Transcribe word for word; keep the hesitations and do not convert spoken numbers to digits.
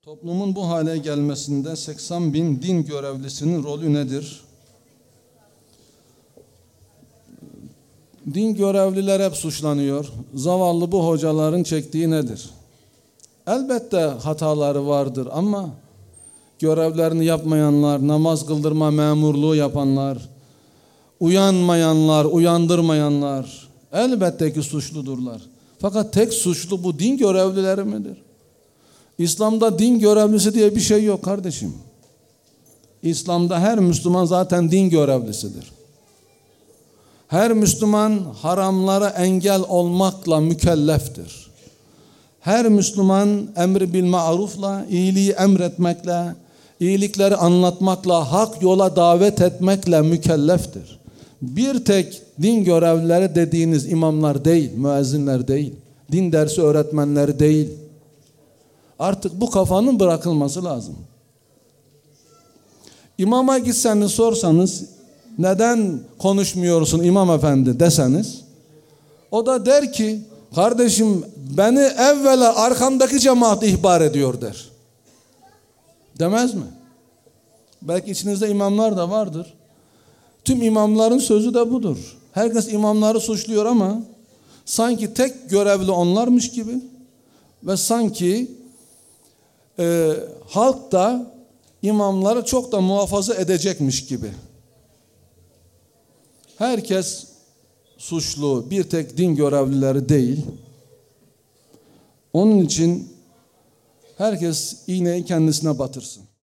Toplumun bu hale gelmesinde seksen bin din görevlisinin rolü nedir? Din görevliler hep suçlanıyor. Zavallı bu hocaların çektiği nedir? Elbette hataları vardır ama görevlerini yapmayanlar, namaz kıldırma memurluğu yapanlar, uyanmayanlar, uyandırmayanlar elbette ki suçludurlar. Fakat tek suçlu bu din görevlileri midir? İslam'da din görevlisi diye bir şey yok kardeşim. İslam'da her Müslüman zaten din görevlisidir. Her Müslüman haramlara engel olmakla mükelleftir. Her Müslüman emri bil marufla, iyiliği emretmekle, iyilikleri anlatmakla, hak yola davet etmekle mükelleftir. Bir tek din görevlileri dediğiniz imamlar değil, müezzinler değil, din dersi öğretmenleri değil. Artık bu kafanın bırakılması lazım. İmama gitseniz sorsanız, neden konuşmuyorsun imam efendi deseniz, o da der ki, kardeşim beni evvela arkamdaki cemaat ihbar ediyor der. Demez mi? Belki içinizde imamlar da vardır. Tüm imamların sözü de budur. Herkes imamları suçluyor ama sanki tek görevli onlarmış gibi ve sanki e, halk da imamları çok da muhafaza edecekmiş gibi. Herkes suçlu, bir tek din görevlileri değil. Onun için herkes iğneyi kendisine batırsın.